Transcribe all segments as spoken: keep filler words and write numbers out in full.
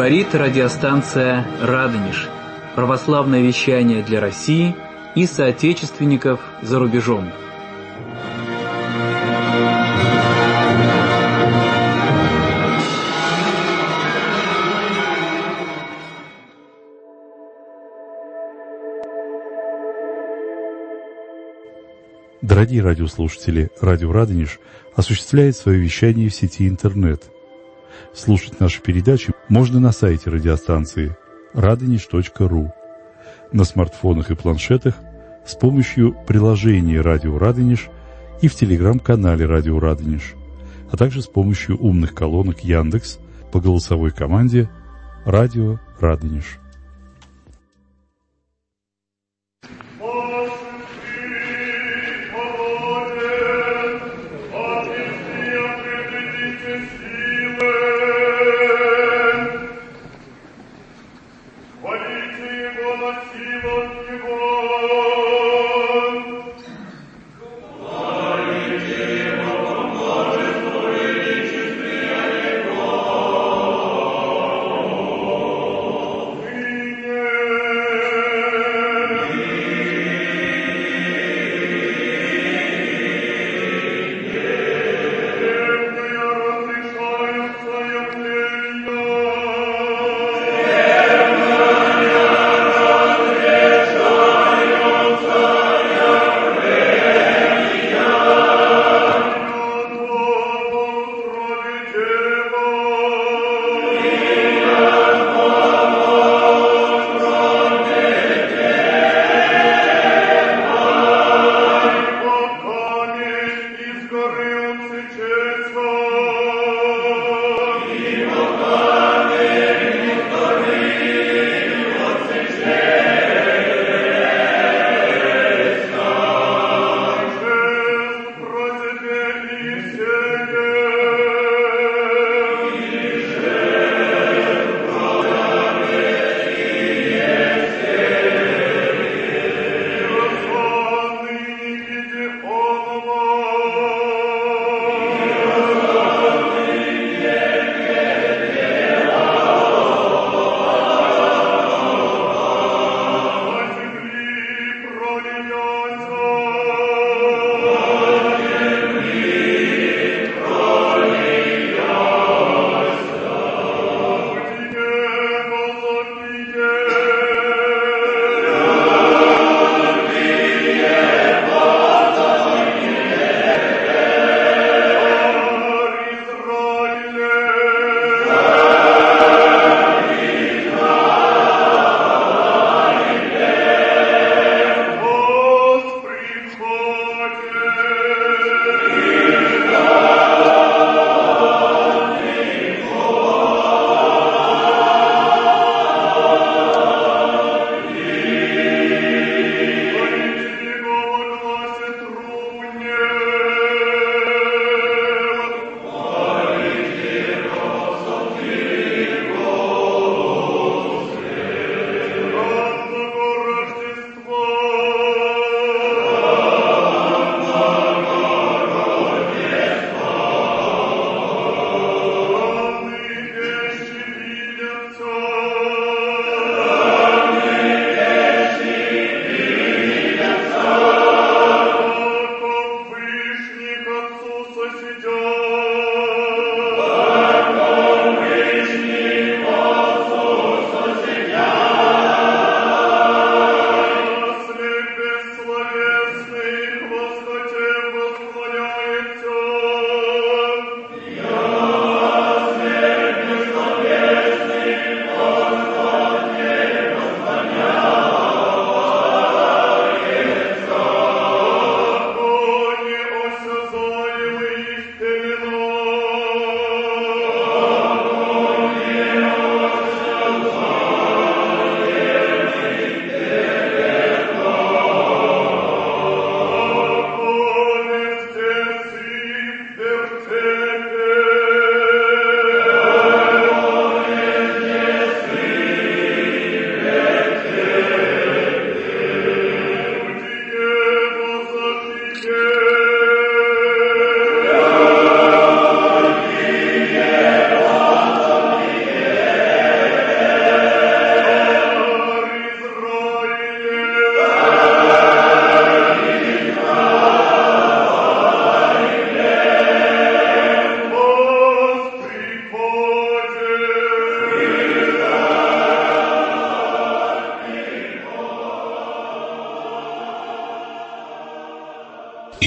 Говорит радиостанция «Радонеж». Православное вещание для России и соотечественников за рубежом. Дорогие радиослушатели, радио «Радонеж» осуществляет свое вещание в сети интернет. Слушать наши передачи можно на сайте радиостанции радонеж точка ру, на смартфонах и планшетах с помощью приложения «Радио Радонеж» и в телеграм-канале «Радио Радонеж», а также с помощью умных колонок Яндекс по голосовой команде «Радио Радонеж».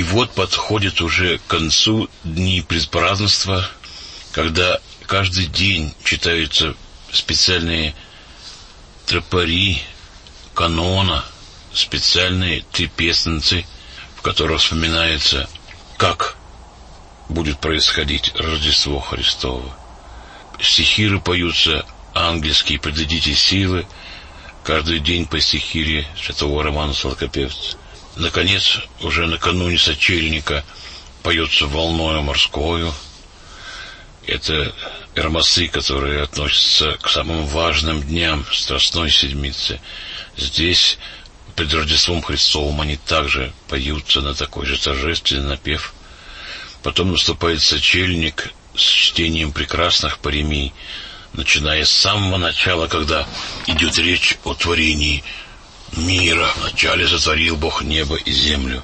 вот подходят уже к концу дни предпразднества, когда каждый день читаются специальные тропари канона, специальные три песенцы, в которых вспоминается, как будет происходить Рождество Христово. Стихиры поются ангельские «Предадите силы», каждый день по стихире святого Романа Сладкопевца. Наконец, уже накануне сочельника поется «Волною морскою». Это эрмасы, которые относятся к самым важным дням Страстной Седмицы. Здесь, пред Рождеством Христовым, они также поются на такой же торжественный напев. Потом наступает сочельник с чтением прекрасных паремий, начиная с самого начала, когда идет речь о творении мира. Вначале сотворил Бог небо и землю.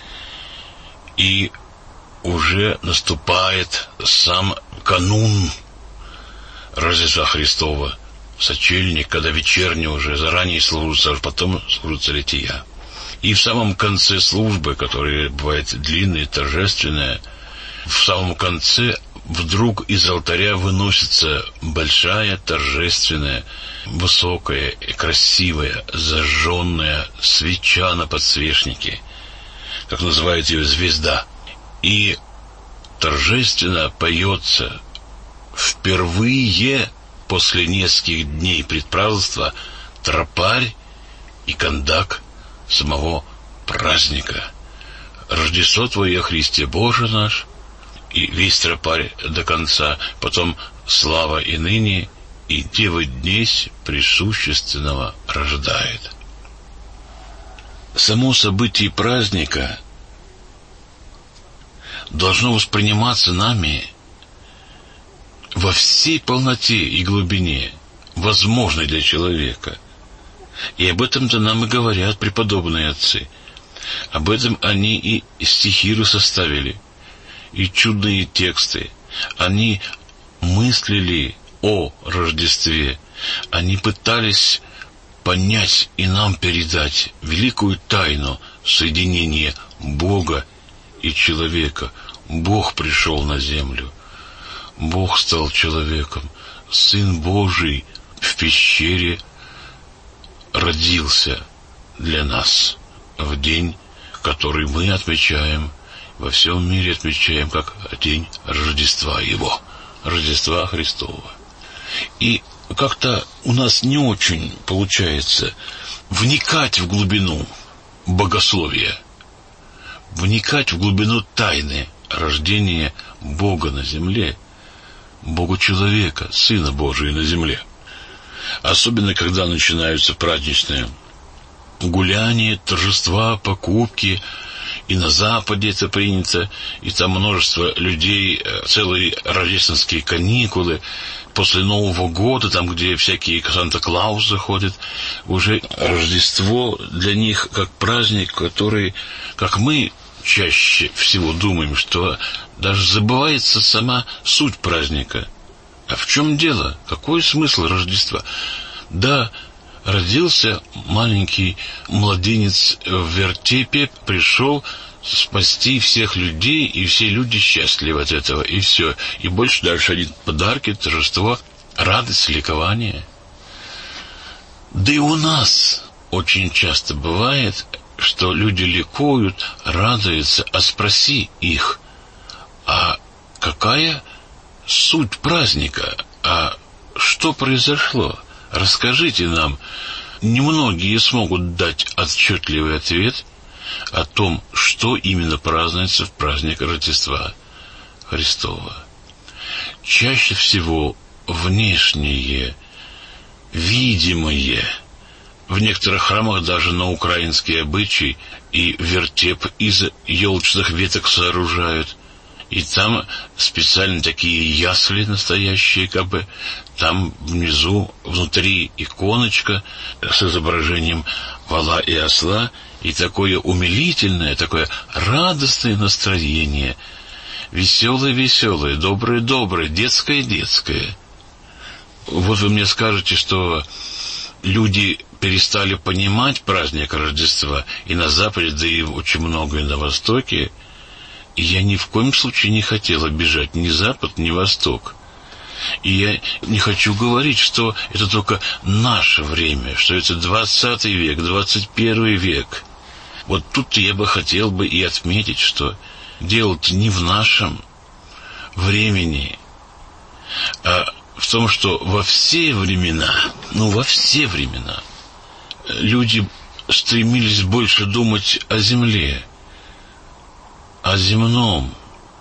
И уже наступает сам канун Рождества Христова, сочельник, когда вечерне уже заранее служится, а потом служится лития. И в самом конце службы, которая бывает длинная, торжественная, в самом конце вдруг из алтаря выносится большая, торжественная, высокая и красивая, зажженная свеча на подсвечнике, как называют ее звезда. И торжественно поется впервые после нескольких дней предпразднества тропарь и кондак самого праздника. Рождество Твое, Христе Боже наш, и весь тропарь до конца, потом слава и ныне, и Дева днесь присущественного рождает. Само событие праздника должно восприниматься нами во всей полноте и глубине, возможной для человека. И об этом-то нам и говорят преподобные отцы. Об этом они и стихиры составили, и чудные тексты. Они мыслили о Рождестве. Они пытались понять и нам передать великую тайну соединения Бога и человека. Бог пришел на землю. Бог стал человеком. Сын Божий в пещере родился для нас в день, который мы отмечаем, во всем мире отмечаем как день Рождества Его, Рождества Христова. И как-то у нас не очень получается вникать в глубину богословия, вникать в глубину тайны рождения Бога на земле, Бога-человека, Сына Божия на земле. Особенно, когда начинаются праздничные гуляния, торжества, покупки. И на Западе это принято, и там множество людей, целые рождественские каникулы. После Нового года, там, где всякие Санта-Клаусы ходят, уже Рождество для них как праздник, который, как мы чаще всего думаем, что даже забывается сама суть праздника. А в чем дело? Какой смысл Рождества? Да, родился маленький младенец в вертепе, пришел спасти всех людей, и все люди счастливы от этого, и все. И больше дальше один подарки, торжество, радость, ликование. Да и у нас очень часто бывает, что люди ликуют, радуются, а спроси их, а какая суть праздника, а что произошло? Расскажите нам. Немногие смогут дать отчетливый ответ о том, что именно празднуется в праздник Рождества Христова. Чаще всего внешнее, видимое. В некоторых храмах даже на украинский обычай и вертеп из елочных веток сооружают. И там специально такие ясли настоящие, как бы там внизу, внутри иконочка с изображением вола и осла, и такое умилительное, такое радостное настроение, веселое-веселое, доброе-доброе, детское-детское. Вот вы мне скажете, что люди перестали понимать праздник Рождества и на Западе, да и очень много и на Востоке, И я ни в коем случае не хотел обижать ни Запад, ни Восток. И я не хочу говорить, что это только наше время, что это двадцатый век, двадцать первый век. Вот тут я бы хотел бы и отметить, что дело-то не в нашем времени, а в том, что во все времена, ну, во все времена люди стремились больше думать о земле, о земном,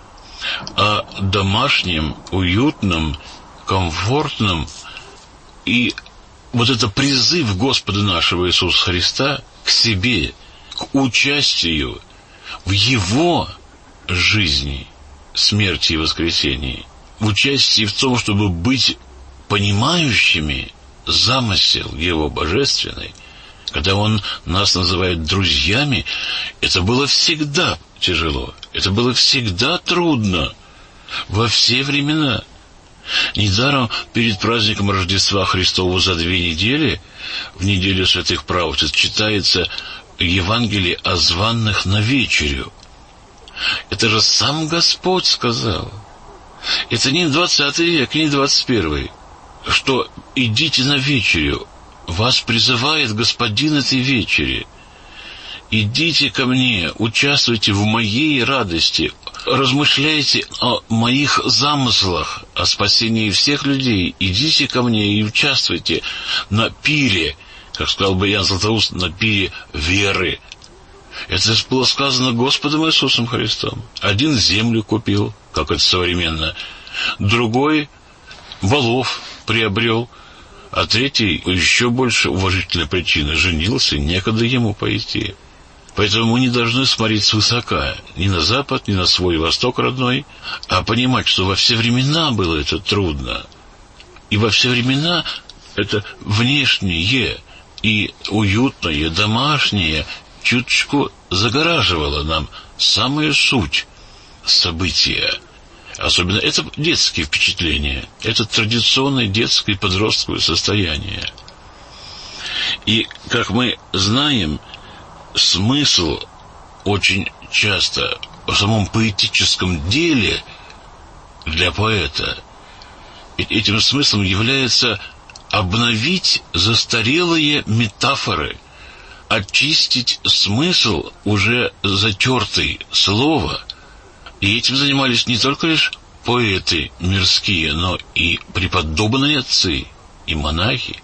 о домашнем, уютном, комфортном. И вот это призыв Господа нашего Иисуса Христа к себе, к участию в Его жизни, смерти и воскресении, в участии в том, чтобы быть понимающими замысел Его божественный, когда Он нас называет друзьями, это было всегда тяжело, это было всегда трудно, во все времена. Недаром перед праздником Рождества Христова за две недели, в неделю святых праведниц, читается Евангелие о званных на вечерю. Это же сам Господь сказал. Это не двадцатый век, не двадцать первый, что идите на вечерю. Вас призывает Господин этой вечери. Идите ко мне, участвуйте в моей радости, размышляйте о моих замыслах, о спасении всех людей. Идите ко мне и участвуйте на пире, как сказал бы Иоанн Златоуст, на пире веры. Это было сказано Господом Иисусом Христом. Один землю купил, как это современно, другой волов приобрел, а третий, еще больше уважительной причины, женился, некогда ему пойти. Поэтому мы не должны смотреть свысока ни на Запад, ни на свой Восток родной, а понимать, что во все времена было это трудно. И во все времена это внешнее и уютное, домашнее чуточку загораживало нам самую суть события. Особенно это детские впечатления, это традиционное детское и подростковое состояние. И, как мы знаем, смысл очень часто в самом поэтическом деле для поэта этим смыслом является обновить застарелые метафоры, очистить смысл уже затертый слова. И этим занимались не только лишь поэты мирские, но и преподобные отцы, и монахи.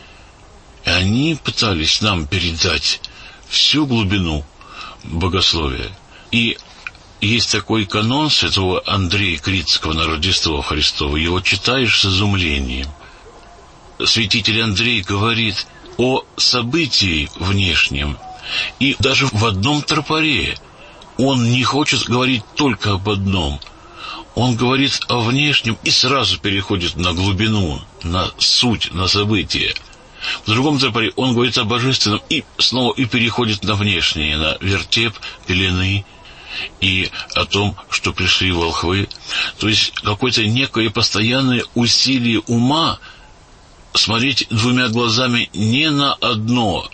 И они пытались нам передать всю глубину богословия. И есть такой канон святого Андрея Критского на Рождество Христово. Его читаешь с изумлением. Святитель Андрей говорит о событии внешнем. И даже в одном тропаре он не хочет говорить только об одном. Он говорит о внешнем и сразу переходит на глубину, на суть, на событие. В другом тропаре он говорит о божественном и снова и переходит на внешнее, на вертеп, пелены и о том, что пришли волхвы. То есть какое-то некое постоянное усилие ума смотреть двумя глазами не на одно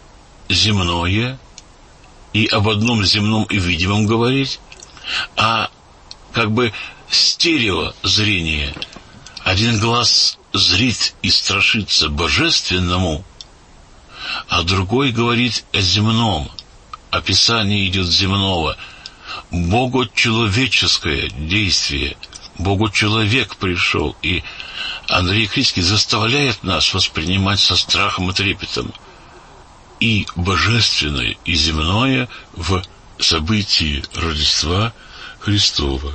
земное и об одном земном и видимом говорить, а как бы стереозрение. Один глаз зрит и страшится божественному, а другой говорит о земном. Описание идет земного. Богочеловеческое действие. Богочеловек пришел. И Андрей Критский заставляет нас воспринимать со страхом и трепетом и божественное, и земное в событии Рождества Христова.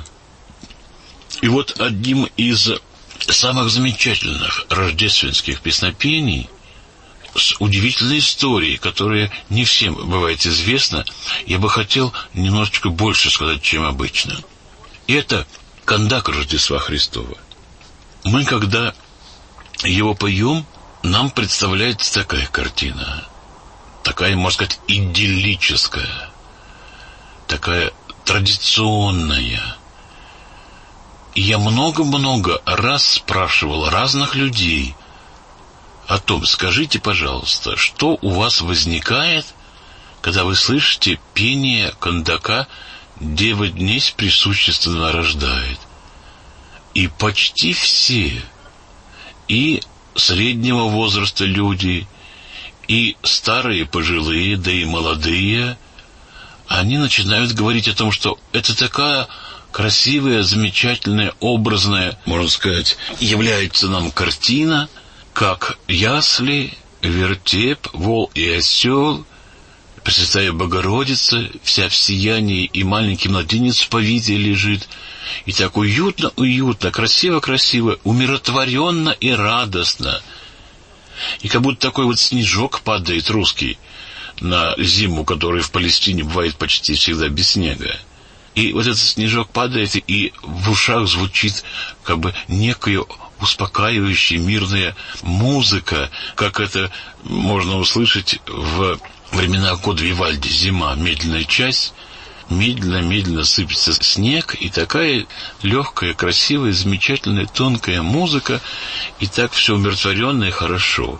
И вот одним из самых замечательных рождественских песнопений с удивительной историей, которая не всем бывает известна, я бы хотел немножечко больше сказать, чем обычно. И это «Кондак Рождества Христова». Мы, когда его поем, нам представляется такая картина, такая, можно сказать, идиллическая, такая традиционная. И я много-много раз спрашивал разных людей о том, скажите, пожалуйста, что у вас возникает, когда вы слышите пение кондака Дева днесь присущественно рождает. И почти все, и среднего возраста люди, и старые, пожилые, да и молодые, они начинают говорить о том, что это такая красивая, замечательная, образная, можно сказать, является нам картина, как ясли, вертеп, вол и осел, Пресвятая Богородица, вся в сиянии, и маленький младенец в повиде лежит. И так уютно, уютно, красиво, красиво, умиротворенно и радостно. И как будто такой вот снежок падает русский на зиму, который в Палестине бывает почти всегда без снега. И вот этот снежок падает, и в ушах звучит как бы некая успокаивающая, мирная музыка, как это можно услышать в времена года Вивальди, зима, медленная часть, медленно-медленно сыпется снег, и такая легкая, красивая, замечательная, тонкая музыка, и так все умиротворенно и хорошо.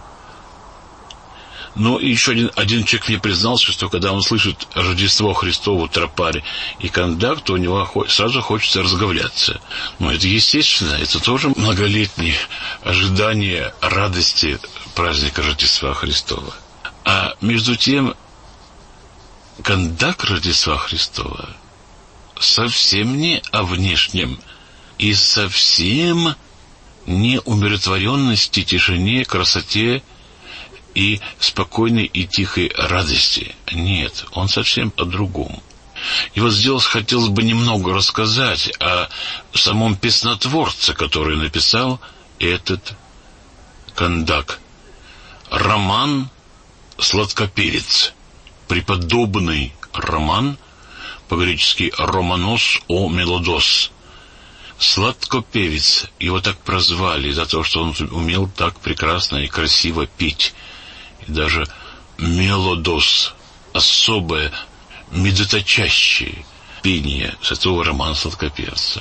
Но еще один, один человек мне признался, что когда он слышит Рождество Христово, тропари и кондак, то у него сразу хочется разговляться. Но это естественно, это тоже многолетнее ожидание радости праздника Рождества Христова. А между тем, кондак Рождества Христова совсем не о внешнем и совсем не умиротворенности, тишине, красоте и спокойной и тихой радости. Нет, он совсем о другом. И вот здесь хотелось бы немного рассказать о самом песнотворце, который написал этот кондак. Роман «Сладкоперец». Преподобный роман, по-гречески «романос о мелодос». Сладкопевец. Его так прозвали за то, что он умел так прекрасно и красиво петь. И даже мелодос, особое, медоточащее пение святого Романа Сладкоперца.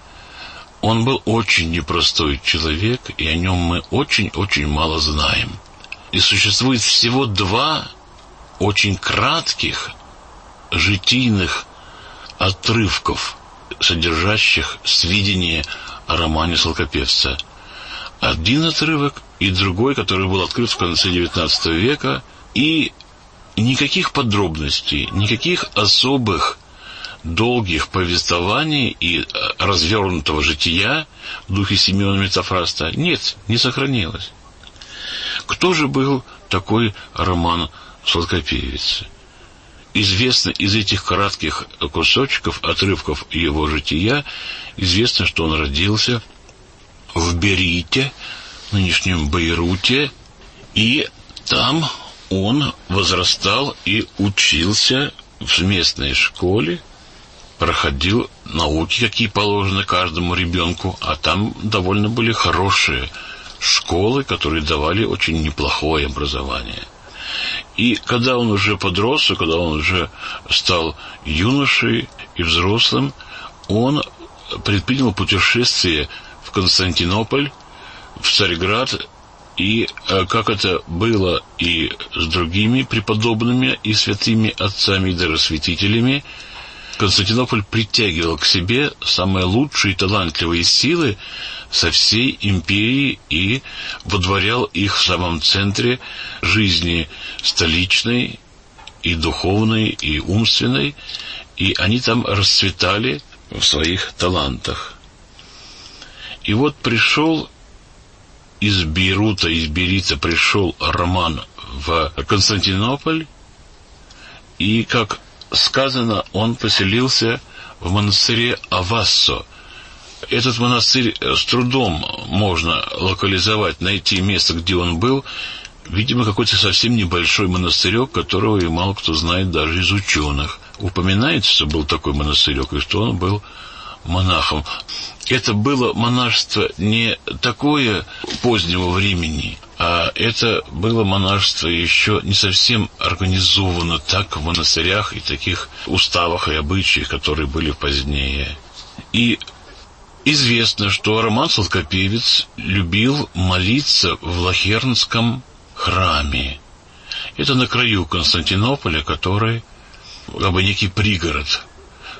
Он был очень непростой человек, и о нем мы очень-очень мало знаем. И существует всего два очень кратких житийных отрывков, содержащих сведения о романе Сладкоперца. Один отрывок и другой, который был открыт в конце девятнадцатого века, и никаких подробностей, никаких особых долгих повествований и развернутого жития в духе Симеона Метафраста нет, не сохранилось. Кто же был такой Роман Сладкоперец? Известно из этих кратких кусочков, отрывков его жития, известно, что он родился в Берите, нынешнем Бейруте, и там он возрастал и учился в местной школе, проходил науки, какие положены каждому ребенку, а там довольно были хорошие школы, которые давали очень неплохое образование. И когда он уже подрос, и когда он уже стал юношей и взрослым, он предпринял путешествие в Константинополь, в Царьград, и как это было и с другими преподобными и святыми отцами и даросвятителями, Константинополь притягивал к себе самые лучшие и талантливые силы со всей империи и водворял их в самом центре жизни столичной, и духовной, и умственной, и они там расцветали в своих талантах. И вот пришел из Бейрута, из Берита пришел Роман в Константинополь, и, как сказано, он поселился в монастыре Авассо. Этот монастырь с трудом можно локализовать, найти место, где он был. Видимо, какой-то совсем небольшой монастырек, которого и мало кто знает даже из ученых. Упоминается, что был такой монастырек, и что он был монахом. Это было монашество не такое позднего времени, а это было монашество еще не совсем организовано так в монастырях и таких уставах и обычаях, которые были позднее. И известно, что Роман Сладкоперец любил молиться в Лахернском храме. Это на краю Константинополя, который как бы некий пригород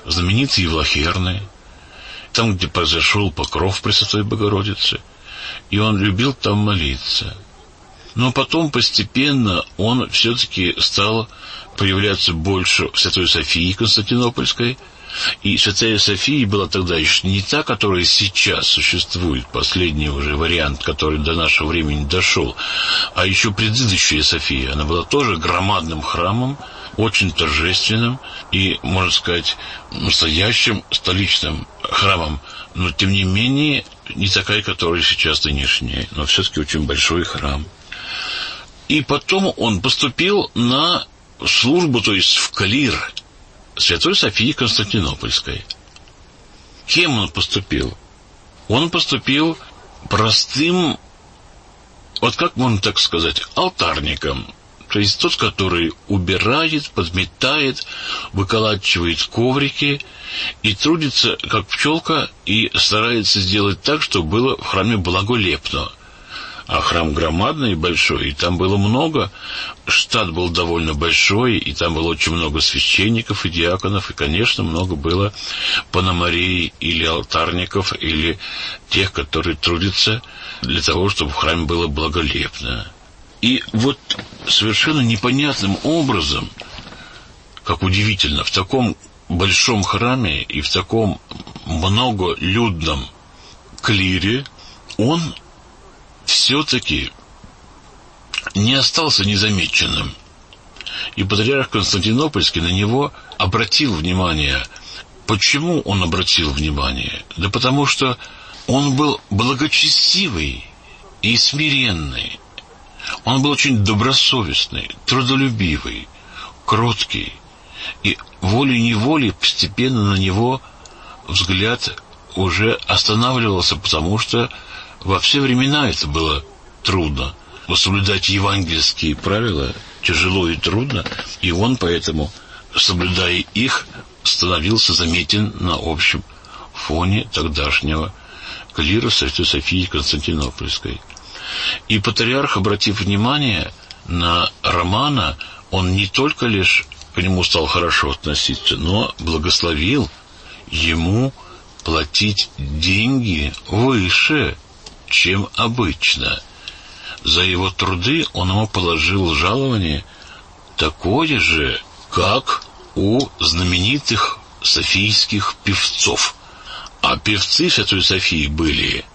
знаменитые Евлахерны, там, где произошел покров Пресвятой Богородицы, и он любил там молиться. Но потом постепенно он все-таки стал появляться больше в Святой Софии Константинопольской, и Святая София была тогда еще не та, которая сейчас существует, последний уже вариант, который до нашего времени дошел, а еще предыдущая София. Она была тоже громадным храмом, очень торжественным и, можно сказать, настоящим столичным храмом, но, тем не менее, не такая, которая сейчас нынешняя, но все-таки очень большой храм. И потом он поступил на службу, то есть в клир Святой Софии Константинопольской. Кем он поступил? Он поступил простым, вот как можно так сказать, алтарником. То есть тот, который убирает, подметает, выколачивает коврики и трудится, как пчелка, и старается сделать так, чтобы было в храме благолепно. А храм громадный и большой, и там было много, штат был довольно большой, и там было очень много священников и диаконов, и, конечно, много было пономарей или алтарников, или тех, которые трудятся для того, чтобы в храме было благолепно. И вот совершенно непонятным образом, как удивительно, в таком большом храме и в таком многолюдном клире он все-таки не остался незамеченным. И патриарх Константинопольский на него обратил внимание. Почему он обратил внимание? Да потому что он был благочестивый и смиренный. Он был очень добросовестный, трудолюбивый, кроткий. И волей-неволей постепенно на него взгляд уже останавливался, потому что во все времена это было трудно. Соблюдать евангельские правила тяжело и трудно, и он поэтому, соблюдая их, становился заметен на общем фоне тогдашнего клира Святой Софии Константинопольской. И патриарх, обратив внимание на Романа, он не только лишь к нему стал хорошо относиться, но благословил ему платить деньги выше, чем обычно. За его труды он ему положил жалование такое же, как у знаменитых софийских певцов. А певцы Святой Софии были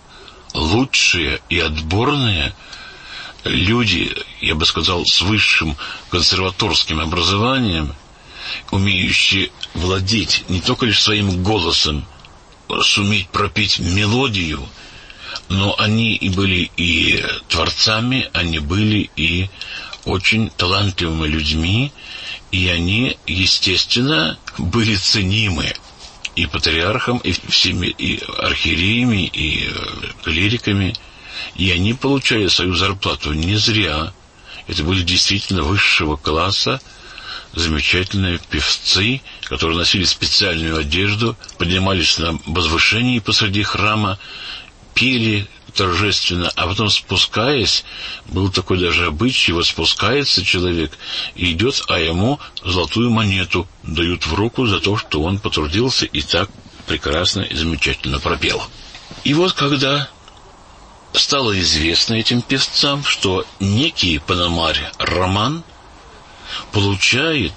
лучшие и отборные люди, я бы сказал, с высшим консерваторским образованием, умеющие владеть не только лишь своим голосом, суметь пропеть мелодию, но они и были и творцами, они были и очень талантливыми людьми, и они, естественно, были ценимы и патриархом, и всеми, и архиереями, и клириками, и они получали свою зарплату не зря. Это были действительно высшего класса, замечательные певцы, которые носили специальную одежду, поднимались на возвышении посреди храма, пели торжественно, а потом, спускаясь, был такой даже обычай, вот спускается человек и идет, а ему золотую монету дают в руку за то, что он потрудился и так прекрасно и замечательно пропел. И вот когда стало известно этим певцам, что некий пономарь Роман получает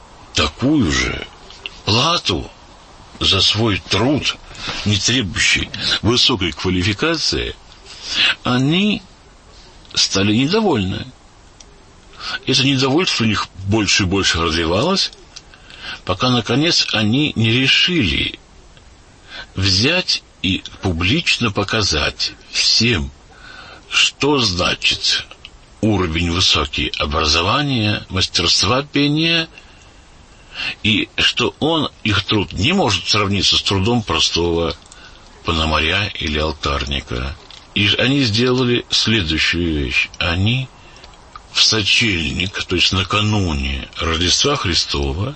такую же плату за свой труд, не требующий высокой квалификации, они стали недовольны. Это недовольство у них больше и больше развивалось, пока, наконец, они не решили взять и публично показать всем, что значит уровень высокий образования, мастерства пения, и что он, их труд, не может сравниться с трудом простого пономаря или алтарника. И они сделали следующую вещь. Они в сочельник, то есть накануне Рождества Христова,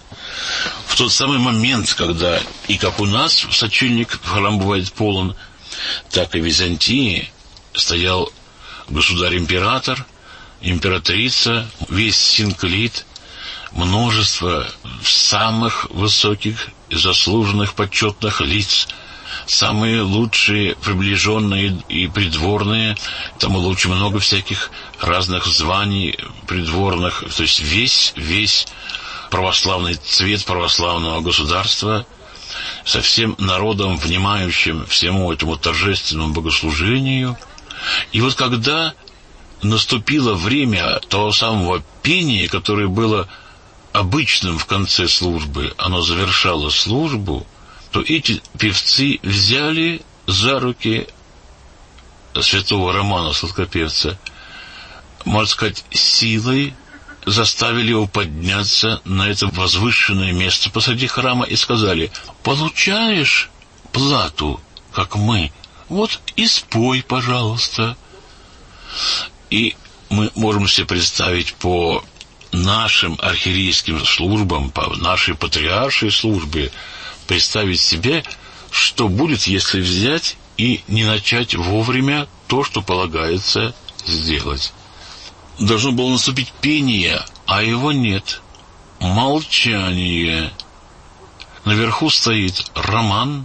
в тот самый момент, когда и как у нас в сочельник храм бывает полон, так и в Византии стоял государь-император, императрица, весь синклит, множество самых высоких заслуженных почетных лиц, самые лучшие приближенные и придворные, там было очень много всяких разных званий придворных, то есть весь, весь православный цвет православного государства со всем народом, внимающим всему этому торжественному богослужению. И вот когда наступило время того самого пения, которое было обычным в конце службы, оно завершало службу, то эти певцы взяли за руки святого Романа Сладкопевца, можно сказать, силой заставили его подняться на это возвышенное место посреди храма и сказали: «Получаешь плату, как мы, вот и спой, пожалуйста». И мы можем себе представить по нашим архиерейским службам, по нашей патриаршей службе, представить себе, что будет, если взять и не начать вовремя то, что полагается сделать. Должно было наступить пение, а его нет. Молчание. Наверху стоит Роман,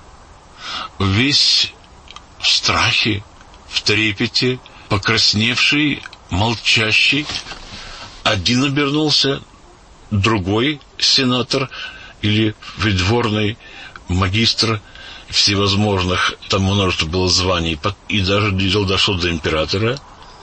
весь в страхе, в трепете, покрасневший, молчащий. Один обернулся, другой сенатор или придворный магистр всевозможных, там множество было званий, и даже дошло до императора,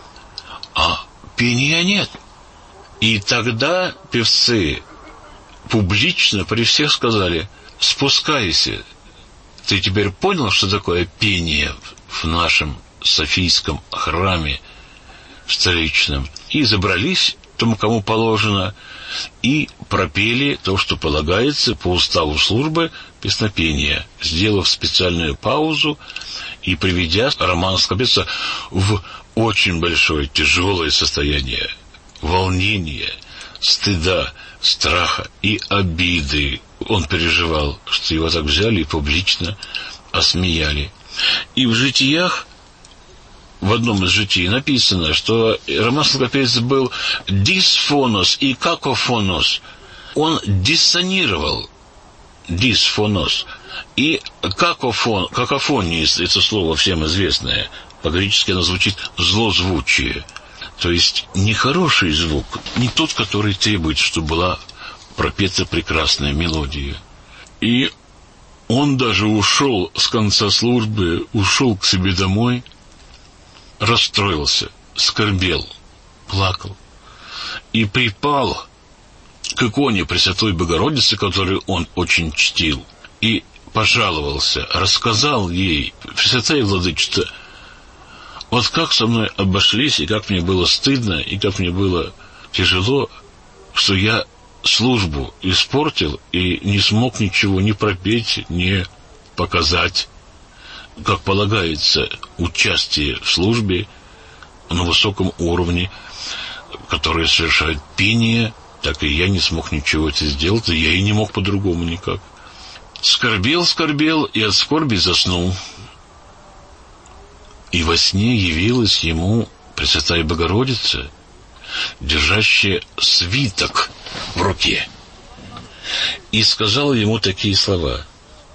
а пения нет. И тогда певцы публично при всех сказали: «Спускайся, ты теперь понял, что такое пение в нашем Софийском храме столичном?» И забрались тому, кому положено, и пропели то, что полагается по уставу службы песнопения, сделав специальную паузу и приведя Романа Сладкопевца в очень большое, тяжелое состояние волнения, стыда, страха и обиды. Он переживал, что его так взяли и публично осмеяли. И в житиях, в одном из житий написано, что Роман Сладкопевец был дисфонос и какофонос. Он диссонировал, дисфонос, и какофон, какофония, это слово всем известное, по-гречески оно звучит злозвучие, то есть нехороший звук, не тот, который требует, чтобы была пропета прекрасная мелодия. И он даже ушел с конца службы, ушел к себе домой, расстроился, скорбел, плакал и припал к иконе Пресвятой Богородицы, которую он очень чтил, и пожаловался, рассказал ей: «Пресвятая Владычица, вот как со мной обошлись, и как мне было стыдно, и как мне было тяжело, что я службу испортил и не смог ничего ни пропеть, ни показать, как полагается, участие в службе на высоком уровне, которое совершает пение, так и я не смог ничего это сделать, и я и не мог по-другому никак». Скорбел, скорбел, и от скорби заснул. И во сне явилась ему Пресвятая Богородица, держащая свиток в руке, и сказала ему такие слова: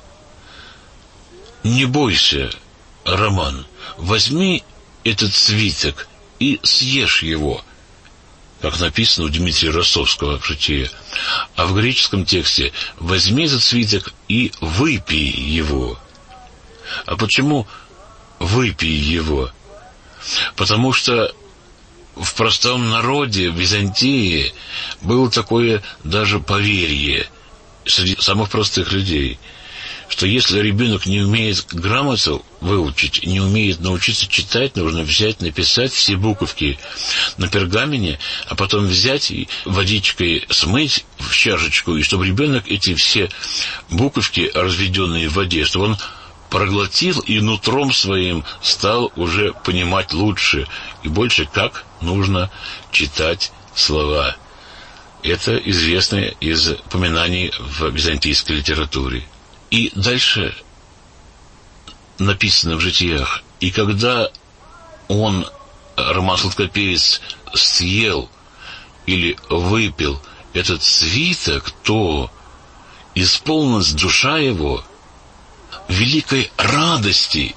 «Не бойся, Роман, возьми этот свиток и съешь его», как написано у Дмитрия Ростовского в житии. А в греческом тексте: «Возьми этот свиток и выпей его». А почему выпей его? Потому что в простом народе, в Византии, было такое даже поверье среди самых простых людей, что если ребенок не умеет грамоту выучить, не умеет научиться читать, нужно взять, написать все буковки на пергамене, а потом взять и водичкой смыть в чашечку, и чтобы ребенок эти все буковки, разведенные в воде, чтобы он проглотил и нутром своим стал уже понимать лучше и больше, как нужно читать слова. Это известно из упоминаний в византийской литературе. И дальше написано в житиях: «И когда он, Роман Сладкопевец, съел или выпил этот свиток, то исполнилась душа его великой радости,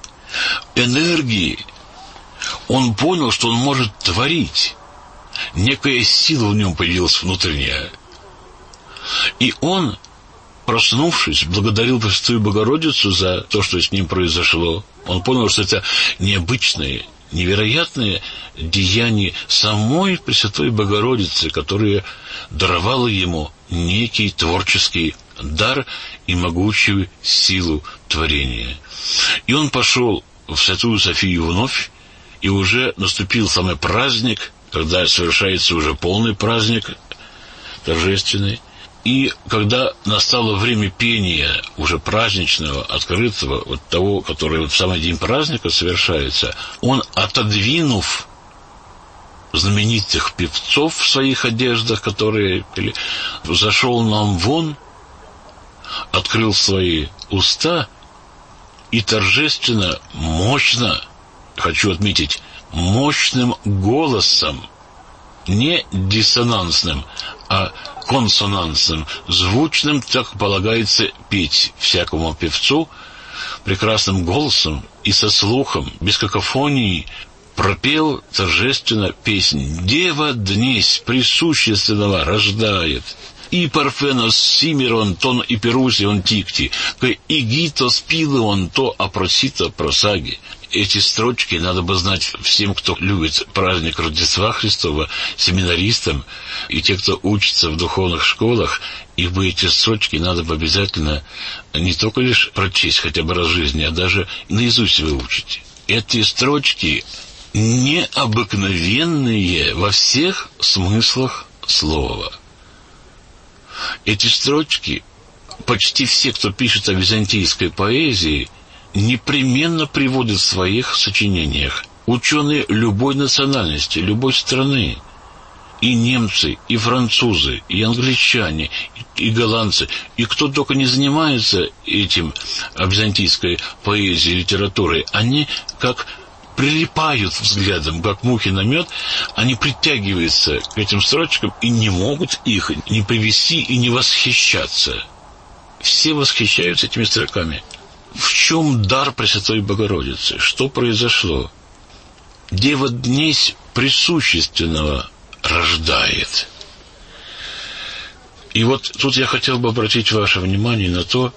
энергии. Он понял, что он может творить. Некая сила в нем появилась внутренняя. И он, проснувшись, благодарил Пресвятую Богородицу за то, что с ним произошло. Он понял, что это необычное, невероятное деяние самой Пресвятой Богородицы, которая даровала ему некий творческий дар и могучую силу творения. И он пошел в Святую Софию вновь, и уже наступил самый праздник, когда совершается уже полный праздник торжественный. И когда настало время пения уже праздничного, открытого, вот того, который вот в самый день праздника совершается, он, отодвинув знаменитых певцов в своих одеждах, которые пели, зашел нам вон, открыл свои уста и торжественно, мощно, хочу отметить, мощным голосом, не диссонансным, а консонансным, звучным, так полагается петь всякому певцу, прекрасным голосом и со слухом, без какофонии, пропел торжественно песнь «Дева днесь присущественного рождает, и парфенос симерон тон и перусион тикти, к игитос пилон то опросито просаги». Эти строчки надо бы знать всем, кто любит праздник Рождества Христова, семинаристам и те, кто учится в духовных школах, их бы эти строчки надо бы обязательно не только лишь прочесть хотя бы раз в жизни, а даже наизусть выучить. Эти строчки необыкновенные во всех смыслах слова. Эти строчки почти все, кто пишет о византийской поэзии, непременно приводят в своих сочинениях. Ученые любой национальности, любой страны, и немцы, и французы, и англичане, и, и голландцы, и кто только не занимается этим византийской поэзией, литературой, они как прилипают взглядом, как мухи на мед, они притягиваются к этим строчкам и не могут их не привести и не восхищаться. Все восхищаются этими строками. В чем дар Пресвятой Богородицы? Что произошло? Дева днесь присущественного рождает. И вот тут я хотел бы обратить ваше внимание на то,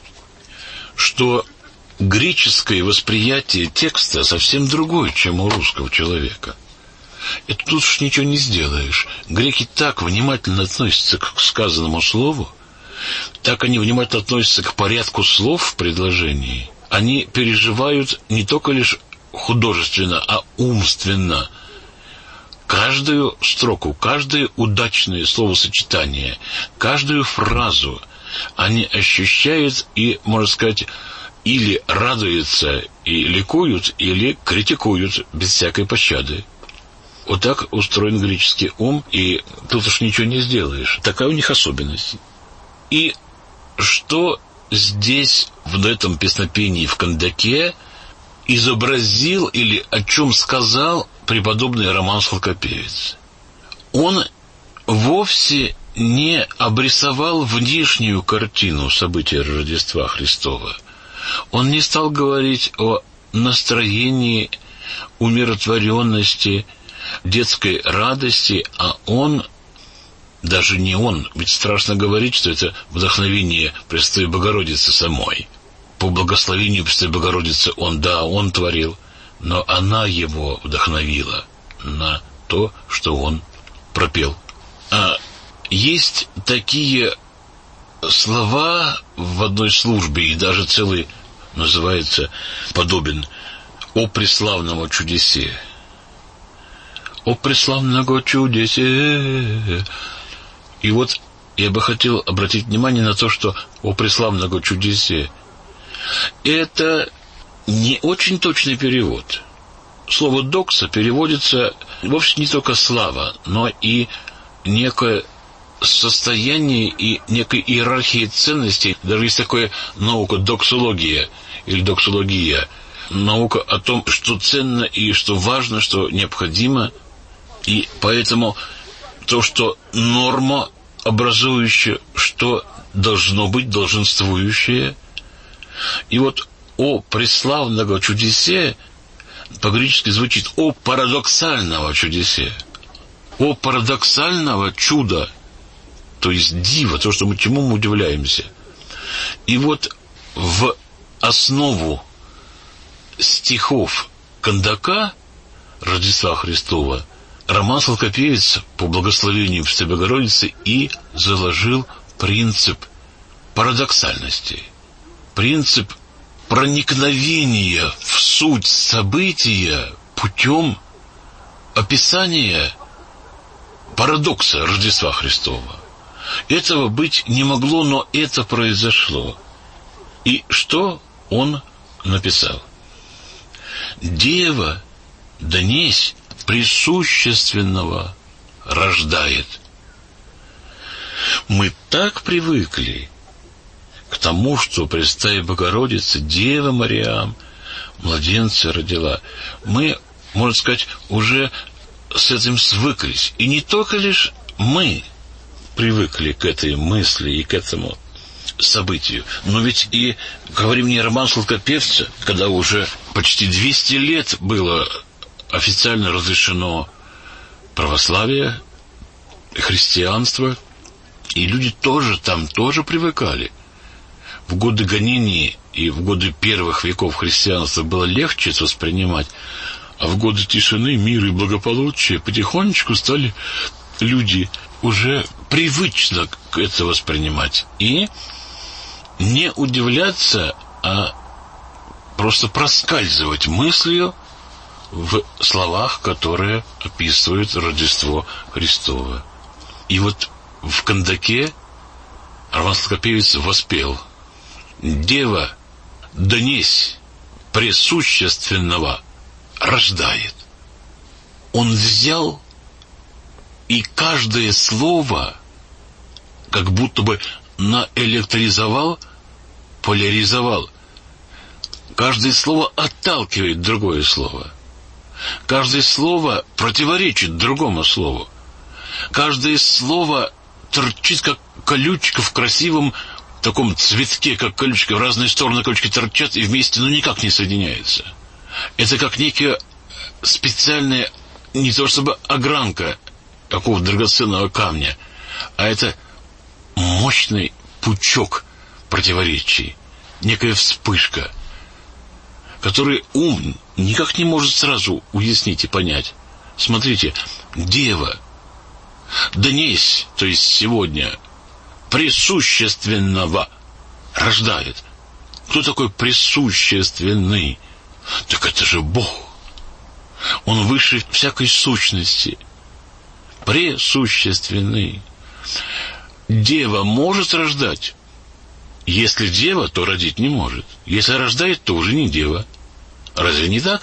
что греческое восприятие текста совсем другое, чем у русского человека. И тут уж ничего не сделаешь. Греки так внимательно относятся к сказанному слову, так они внимательно относятся к порядку слов в предложении. Они переживают не только лишь художественно, а умственно каждую строку, каждое удачное словосочетание, каждую фразу они ощущают и, можно сказать, или радуются и ликуют, или критикуют без всякой пощады. Вот так устроен греческий ум, и тут уж ничего не сделаешь. Такая у них особенность. И что здесь, в этом песнопении в Кандаке, изобразил или о чем сказал преподобный Роман Сладкопевец? Он вовсе не обрисовал внешнюю картину события Рождества Христова. Он не стал говорить о настроении, умиротворенности, детской радости, а он... Даже не он, ведь страшно говорить, что это вдохновение Пресвятой Богородицы самой. По благословению Пресвятой Богородицы он, да, он творил, но она его вдохновила на то, что он пропел. А есть такие слова в одной службе, и даже целый, называется, подобен «О преславном чудесе». «О преславного чудесе». И вот я бы хотел обратить внимание на то, что «О преславного чудесе» — это не очень точный перевод. Слово «докса» переводится вовсе не только «слава», но и некое состояние и некая иерархия ценностей. Даже есть такая наука доксология или доксология. Наука о том, что ценно и что важно, что необходимо. И поэтому то, что норма образующая, что должно быть долженствующее. И вот «о преславного чудесе» по-гречески звучит «о парадоксального чудесе», «о парадоксального чуда», то есть дива, то, что мы, чему мы удивляемся. И вот в основу стихов Кандака Рождества Христова Роман Сладкопевец по благословению Пресвятой Богородицы и заложил принцип парадоксальности, принцип проникновения в суть события путем описания парадокса Рождества Христова. Этого быть не могло, но это произошло. И что он написал? «Дева, донесь, присущественного рождает». Мы так привыкли к тому, что Пресвятая Богородица, Дева Мариам, младенца родила. Мы, можно сказать, уже с этим свыклись. И не только лишь мы привыкли к этой мысли и к этому событию, но ведь и, говорим мне, Роман Сладкопевца, когда уже почти двести лет было официально разрешено православие, христианство, и люди тоже там тоже привыкали. В годы гонений и в годы первых веков христианства было легче это воспринимать, а в годы тишины, мира и благополучия потихонечку стали люди уже привычно это воспринимать. И не удивляться, а просто проскальзывать мыслью в словах, которые описывают Рождество Христово. И вот в Кандаке Роман Сладкопевец воспел: «Дева, донесь, пресущественного рождает». Он взял и каждое слово как будто бы наэлектризовал, поляризовал. Каждое слово отталкивает другое слово. Каждое слово противоречит другому слову. Каждое слово торчит, как колючка в красивом таком цветке, как колючка. В разные стороны колючки торчат и вместе, но никак не соединяются. Это как некая специальная, не то чтобы огранка какого-то драгоценного камня, а это мощный пучок противоречий, некая вспышка, которую ум никак не может сразу уяснить и понять. Смотрите, дева, донесь, то есть сегодня, присущественного рождает. Кто такой присущественный? Так это же Бог. Он выше всякой сущности. Пресущественный. Дева может рождать. Если дева, то родить не может. Если рождает, то уже не дева. Разве не так?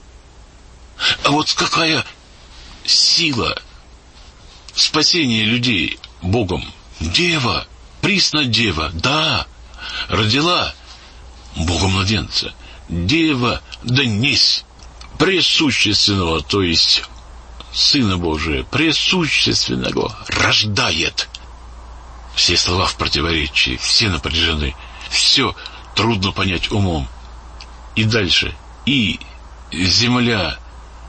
А вот какая сила спасения людей Богом. Дева, присно дева, да, родила Бога младенца. Дева, донесь, пресущественного, то есть Сына Божия, пресущественного рождает. Все слова в противоречии, все напряжены, все трудно понять умом. И дальше. И земля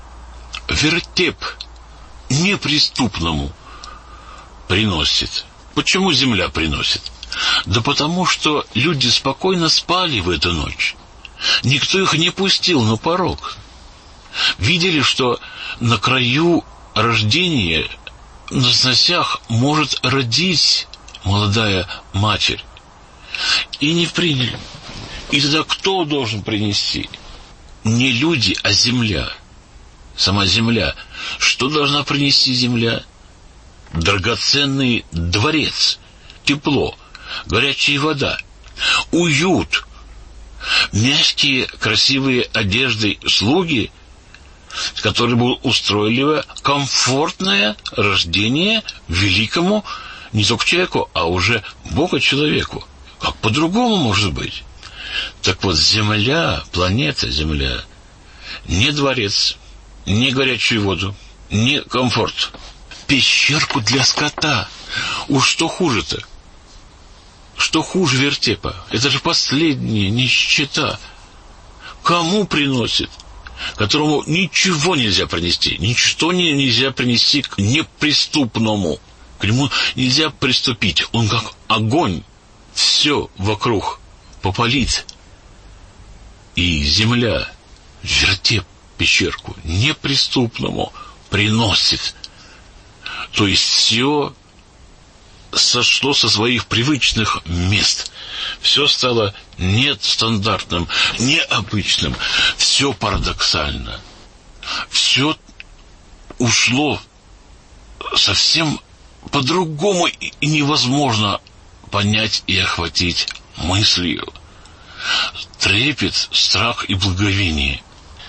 вертеп неприступному приносит. Почему земля приносит? Да потому что люди спокойно спали в эту ночь. Никто их не пустил на порог. Видели, что на краю рождения, на сносях, может родить молодая матерь. И не приняли. И тогда кто должен принести? Не люди, а земля. Сама земля. Что должна принести земля? Драгоценный дворец, тепло, горячая вода, уют, мягкие, красивые одежды слуги, которые будут устроили комфортное рождение великому не только человеку, а уже Бога человеку. Как по-другому может быть? Так вот, земля, планета Земля, не дворец, не горячую воду, не комфорт. Пещерку для скота. Уж что хуже-то? что хуже вертепа. Это же последняя нищета. Кому приносит? Которому ничего нельзя принести. Ничто не, нельзя принести к неприступному. К нему нельзя приступить. Он как огонь. Все вокруг попалит. И земля, вертеп, пещерку неприступному приносит. То есть все сошло со своих привычных мест. Все стало нестандартным, необычным. Все парадоксально. Все ушло совсем по-другому, и невозможно понять и охватить мыслью. Трепет, страх и благовение.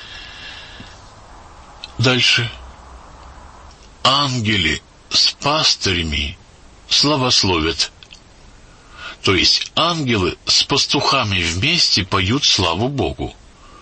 Дальше. Ангели с пастырями славословят. То есть ангелы с пастухами вместе поют славу Богу.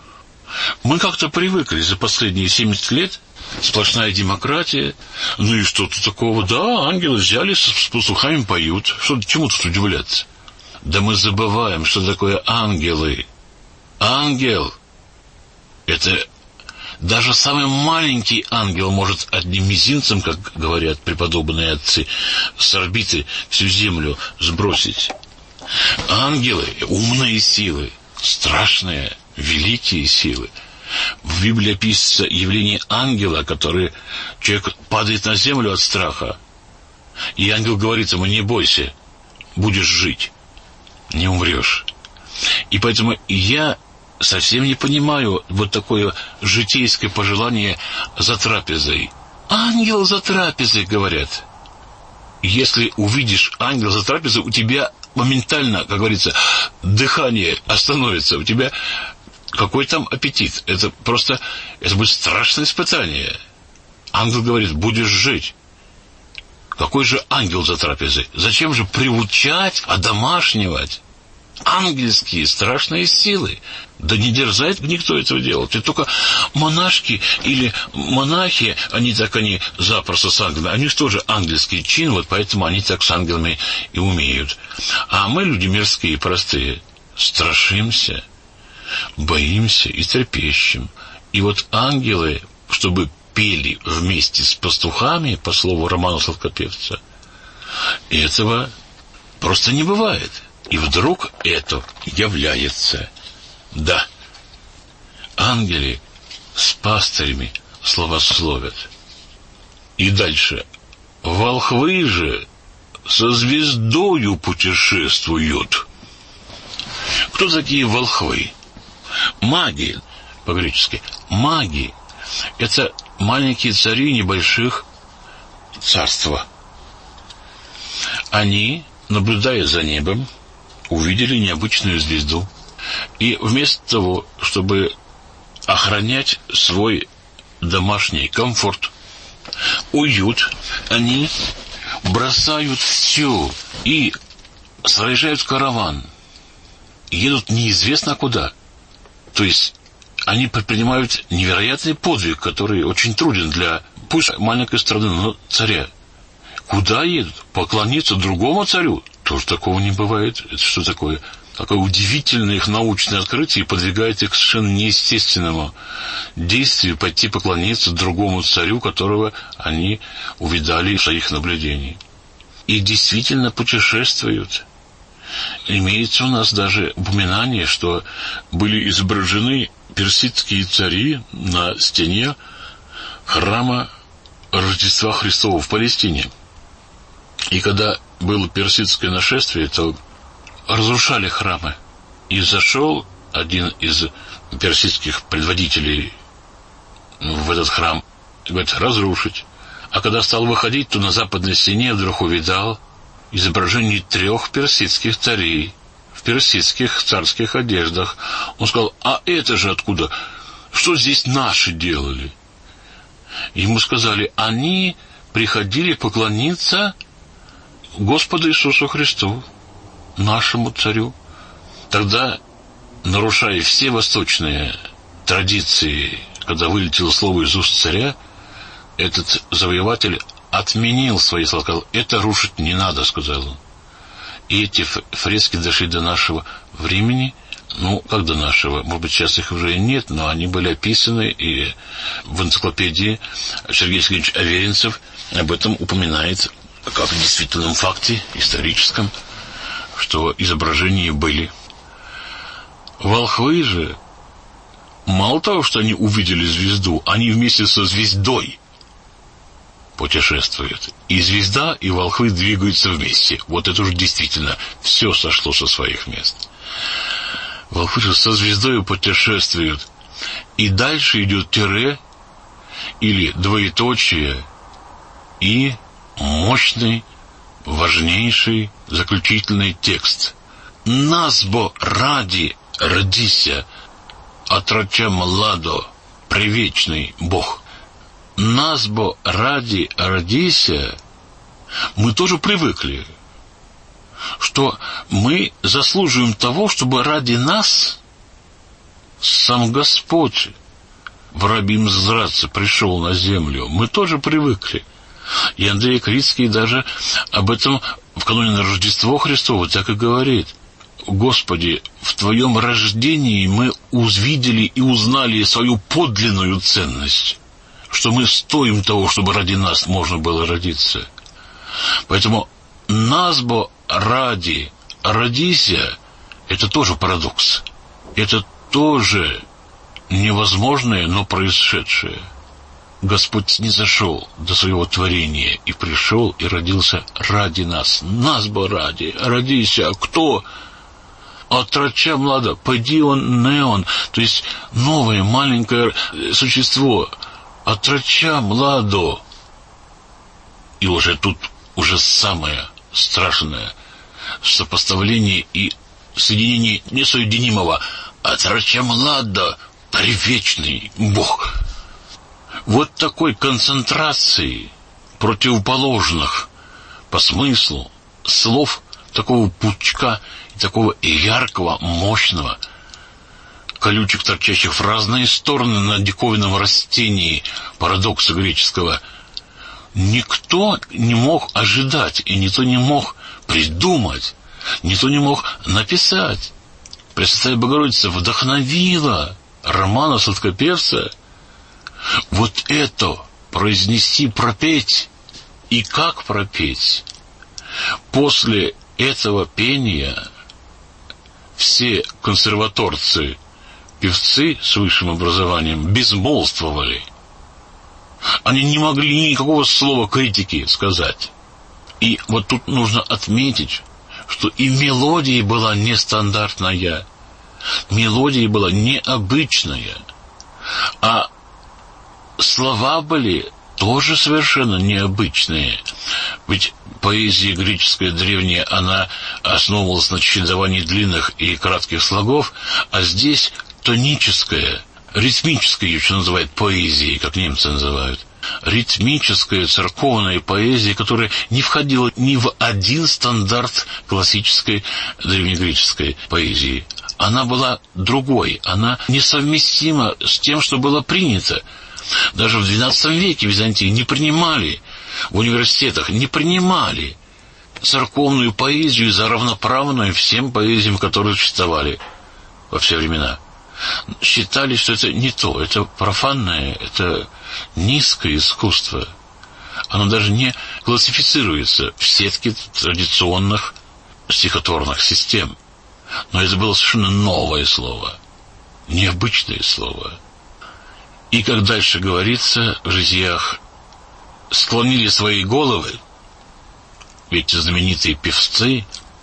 Мы как-то привыкли за последние семьдесят лет, сплошная демократия, ну и что-то такого. Да, ангелы взяли, с пастухами поют. Что, чему тут удивляться? Да мы забываем, что такое ангелы. Ангел — это даже самый маленький ангел может одним мизинцем, как говорят преподобные отцы, с орбиты всю землю сбросить. Ангелы — умные силы, страшные, великие силы. В Библии описывается явление ангела, который человек падает на землю от страха, и ангел говорит ему: не бойся, будешь жить, не умрешь. И поэтому я совсем не понимаю вот такое житейское пожелание за трапезой. Ангел за трапезой, говорят. Если увидишь ангела за трапезой, у тебя моментально, как говорится, дыхание остановится. У тебя какой там аппетит? Это просто, это будет страшное испытание. Ангел говорит: будешь жить. Какой же ангел за трапезой? Зачем же приучать, одомашнивать ангельские страшные силы? Да не дерзает никто этого делать. И только монашки или монахи, они так они запросто с ангелами. У них тоже ангельский чин, вот поэтому они так с ангелами и умеют. А мы, люди мирские и простые, страшимся, боимся и трепещем. И вот ангелы, чтобы пели вместе с пастухами, по слову Романа Сладкопевца, этого просто не бывает. И вдруг это является. Да, ангели с пастырями славословят. И дальше. Волхвы же со звездою путешествуют. Кто такие волхвы? Маги, по-гречески. Маги — это маленькие цари небольших царства. Они, наблюдая за небом, увидели необычную звезду. И вместо того, чтобы охранять свой домашний комфорт, уют, они бросают все и сражают караван. Едут неизвестно куда. То есть они предпринимают невероятный подвиг, который очень труден для, пусть маленькой страны, но царя. Куда едут? Поклониться другому царю? Тоже такого не бывает. Это что такое? Такое удивительное их научное открытие подвигает их к совершенно неестественному действию пойти поклониться другому царю, которого они увидали в своих наблюдениях. И действительно путешествуют. Имеется у нас даже упоминание, что были изображены персидские цари на стене храма Рождества Христова в Палестине. И когда было персидское нашествие, то разрушали храмы. И зашел один из персидских предводителей в этот храм и говорит: разрушить. А когда стал выходить, то на западной стене вдруг увидал изображение трех персидских царей в персидских царских одеждах. Он сказал: а это же откуда? Что здесь наши делали? Ему сказали: они приходили поклониться Господу Иисусу Христу, нашему царю. Тогда, нарушая все восточные традиции, когда вылетело слово из уст царя, этот завоеватель отменил свои слова. Это рушить не надо, сказал он. И эти фрески дошли до нашего времени. Ну, как до нашего? Может быть, сейчас их уже и нет, но они были описаны, и в энциклопедии Сергей Сергеевич Аверинцев об этом упоминает как в действительном факте историческом, что изображения были. Волхвы же, мало того, что они увидели звезду, они вместе со звездой путешествуют. И звезда, и волхвы двигаются вместе. Вот это уже действительно все сошло со своих мест. Волхвы же со звездой путешествуют. И дальше идет тире или двоеточие и мощный, важнейший заключительный текст. «Нас бо ради родися, отроча младо, превечный Бог». «Нас бо ради родися», мы тоже привыкли, что мы заслуживаем того, чтобы ради нас сам Господь в рабим зраце пришел на землю. Мы тоже привыкли. И Андрей Крицкий даже об этом в кануне на Рождество Христово так и говорит. «Господи, в Твоем рождении мы увидели и узнали свою подлинную ценность, что мы стоим того, чтобы ради нас можно было родиться. Поэтому нас бы ради родися» — это тоже парадокс. Это тоже невозможное, но происшедшее. Господь не зашел до своего творения и пришел и родился ради нас. Нас бы ради родися. Кто? Отроча млада, поди он неон, то есть новое маленькое существо. Отроча младо. И уже тут уже самое страшное сопоставление и соединение несоединимого. Отроча младо, превечный Бог. Вот такой концентрации противоположных по смыслу слов, такого пучка и такого яркого, мощного, колючек, торчащих в разные стороны на диковинном растении парадокса греческого, никто не мог ожидать, и никто не мог придумать, никто не мог написать. Пресвятая Богородица вдохновила Романа Сладкопевца вот это произнести, пропеть. И как пропеть? После этого пения все консерваторцы, певцы с высшим образованием безмолвствовали. Они не могли никакого слова критики сказать. И вот тут нужно отметить, что и мелодия была нестандартная, мелодия была необычная, а слова были тоже совершенно необычные. Ведь поэзия греческая древняя, она основывалась на чередовании длинных и кратких слогов, а здесь тоническая, ритмическая, ее еще называют поэзией, как немцы называют. Ритмическая церковная поэзия, которая не входила ни в один стандарт классической древнегреческой поэзии. Она была другой, она несовместима с тем, что было принято. Даже в двенадцатом веке в Византии не принимали, в университетах не принимали церковную поэзию за равноправную всем поэзиям, которые существовали во все времена. Считали, что это не то, это профанное, это низкое искусство. Оно даже не классифицируется в сетке традиционных стихотворных систем. Но это было совершенно новое слово, необычное слово. И, как дальше говорится в житиях, склонили свои головы эти знаменитые певцы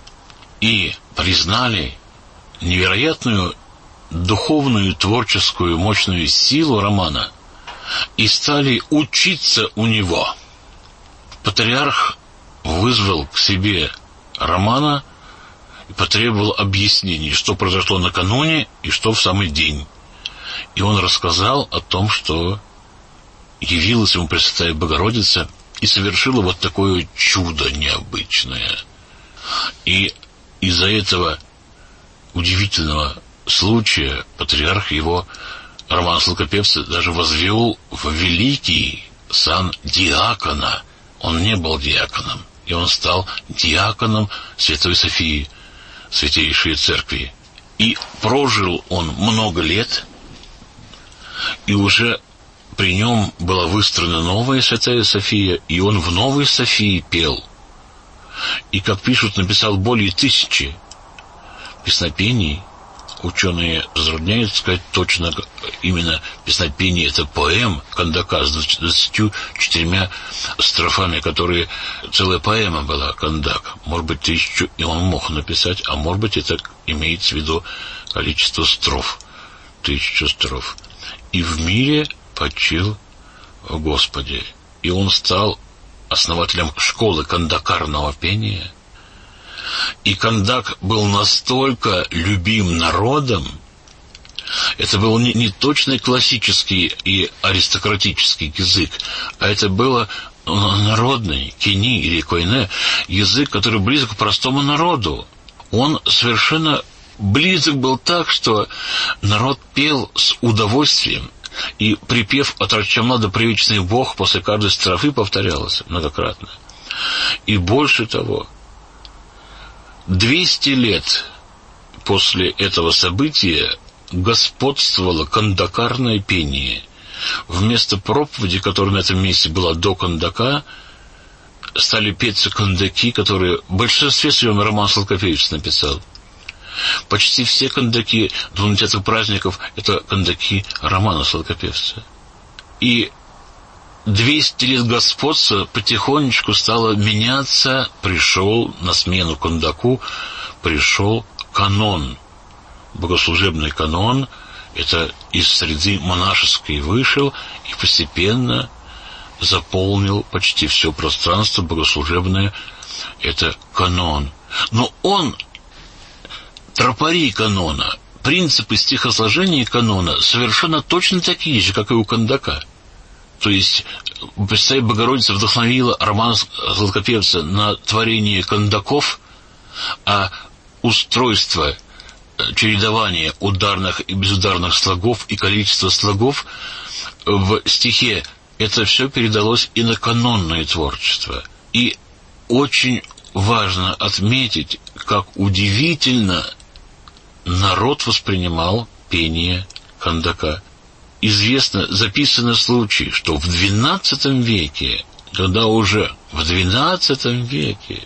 и признали невероятную духовную, творческую, мощную силу Романа и стали учиться у него. Патриарх вызвал к себе Романа и потребовал объяснений, что произошло накануне и что в самый день. И он рассказал о том, что явилась ему Пресвятая Богородица и совершила вот такое чудо необычное. И из-за этого удивительного случая патриарх его, Роман Сладкопевца, даже возвел в великий сан диакона. Он не был диаконом. и он стал диаконом Святой Софии, Святейшей Церкви. И прожил он много лет, и уже при нем была выстроена новая Святая София, и он в Новой Софии пел. И, как пишут, написал более тысячи песнопений. Ученые затрудняются сказать точно, именно песнопение — это поэм Кандака с двадцатью четырьмя строфами, которые целая поэма была, Кандак. Может быть, тысячу и он мог написать, а может быть, это имеется в виду количество строф, тысячу строф. И в мире почил Господи. И он стал основателем школы кандакарного пения. И Кандак был настолько любим народом, это был не, не точный классический и аристократический язык, а это было народный, кини или койне, язык, который близок к простому народу. Он совершенно близок был так, что народ пел с удовольствием, и припев «От Рачамлада привечный Бог» после каждой строфы повторялся многократно. И больше того, двести лет после этого события господствовало кандакарное пение. Вместо проповеди, которая на этом месте была до кандака, стали петься кандаки, которые в большинстве своем Роман Сладкопевец написал. Почти все кандаки двунадесятых праздников — это кандаки Романа Сладкопевца. И двести лет господства потихонечку стало меняться, пришел на смену кандаку, пришел канон, богослужебный канон, это из среды монашеской вышел и постепенно заполнил почти все пространство богослужебное, это канон. Но он, тропари канона, принципы стихосложения канона совершенно точно такие же, как и у кандака. То есть, Пресвятая Богородица вдохновила Романа Сладкопевца на творение кандаков, а устройство, чередование ударных и безударных слогов и количество слогов в стихе, это все передалось и на канонное творчество. И очень важно отметить, как удивительно народ воспринимал пение кандака. Известно, записаны случаи, что в двенадцатом веке, когда уже в двенадцатом веке,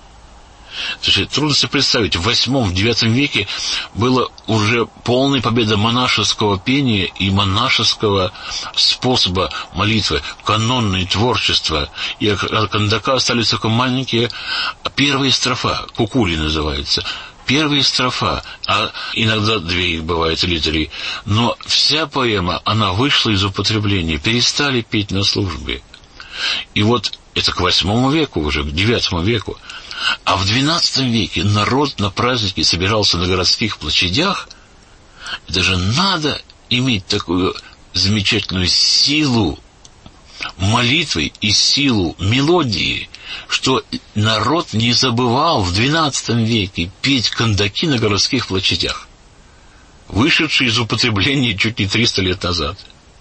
то есть трудно себе представить, в восьмом, в девятом веке была уже полная победа монашеского пения и монашеского способа молитвы, канонное творчество, и от кандака остались только маленькие, первая строфа, кукули называется, первая строфа, а иногда две их бывает или три, но вся поэма, она вышла из употребления, перестали петь на службе. И вот это к восьмому веку уже, к девятому веку. А в двенадцатом веке народ на праздники собирался на городских площадях. Это же надо иметь такую замечательную силу молитвы и силу мелодии, что народ не забывал в двенадцатом веке петь кандаки на городских площадях, вышедшие из употребления чуть не триста лет назад.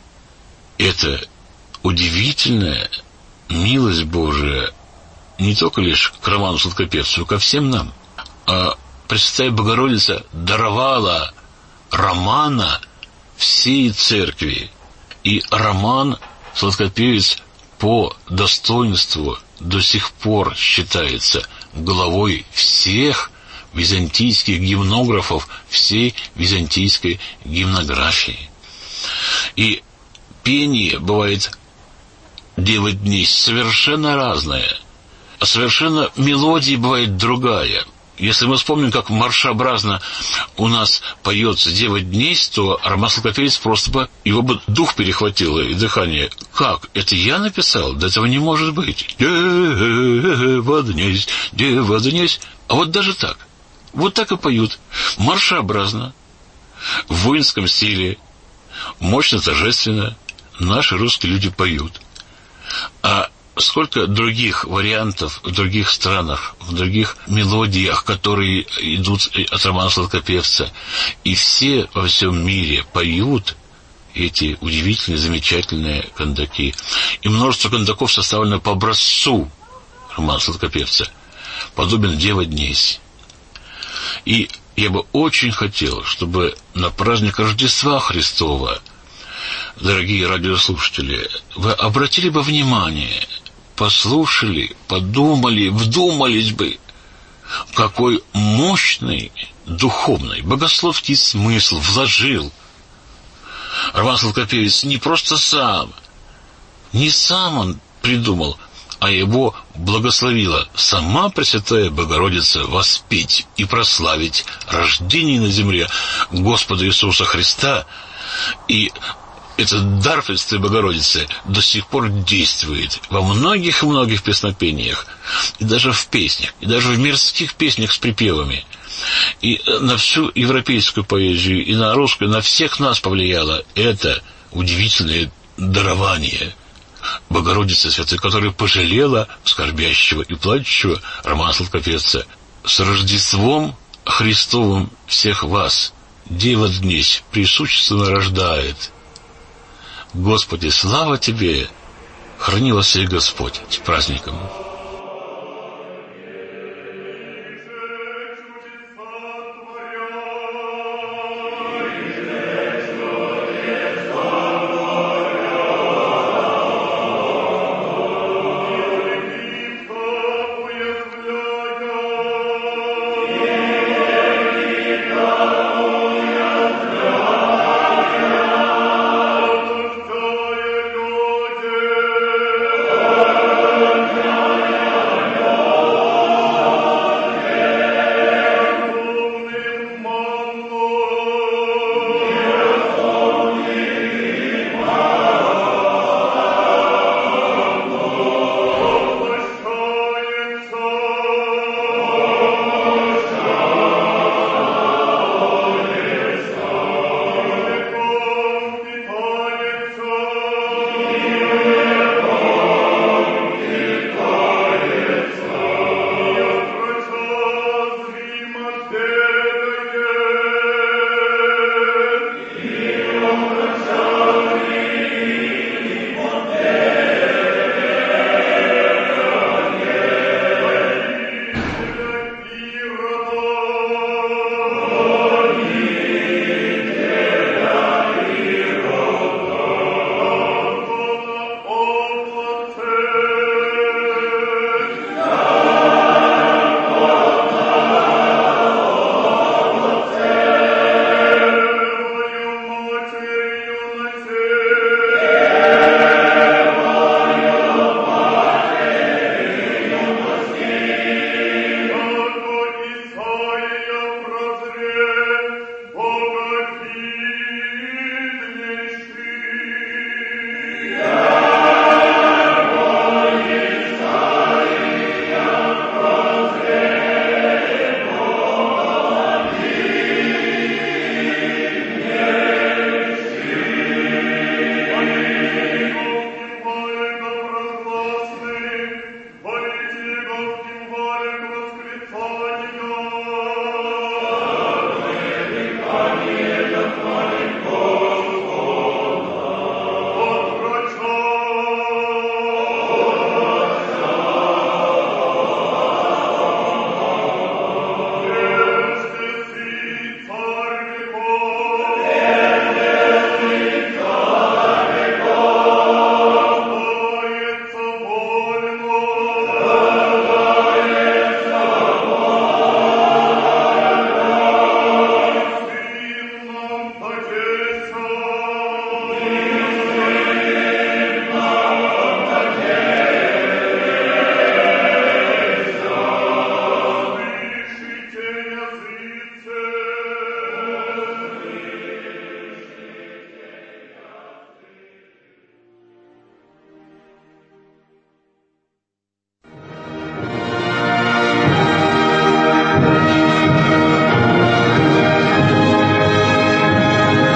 Это удивительная милость Божия не только лишь к Роману Сладкопевцу, ко всем нам. А Пресвятая Богородица даровала Романа всей церкви. И Роман Сладкопевец по достоинству до сих пор считается главой всех византийских гимнографов, всей византийской гимнографии. И пение бывает девять дней совершенно разное, а совершенно мелодия бывает другая. Если мы вспомним, как маршеобразно у нас поется «Девять дней», то Роман Сладкопевец просто бы, его бы дух перехватило и дыхание. Как? Это я написал? Да этого не может быть. «Дева днесь, дева днесь». А вот даже так. Вот так и поют. Маршеобразно, в воинском стиле, мощно, торжественно наши русские люди поют. А сколько других вариантов в других странах, в других мелодиях, которые идут от Романа Сладкопевца, и все во всем мире поют эти удивительные, замечательные кандаки. И множество кандаков составлено по образцу роман сладкопевца, подобен Дева днесь. И я бы очень хотел, чтобы на праздник Рождества Христова, дорогие радиослушатели, вы обратили бы внимание, послушали, подумали, вдумались бы, какой мощный духовный, богословский смысл вложил роман сладкопевец не просто сам, не сам он придумал, а его благословила сама Пресвятая Богородица воспеть и прославить рождение на земле Господа Иисуса Христа. И этот дар Пресвятой Богородицы до сих пор действует во многих-многих песнопениях, и даже в песнях, и даже в мирских песнях с припевами. И на всю европейскую поэзию, и на русскую, на всех нас повлияло это удивительное дарование Богородицы Святой, которая пожалела скорбящего и плачущего романа сладкопевца. С Рождеством Христовым всех вас Дева днесь присущественно рождает. Господи, слава Тебе! Храни вас и Господь с праздником!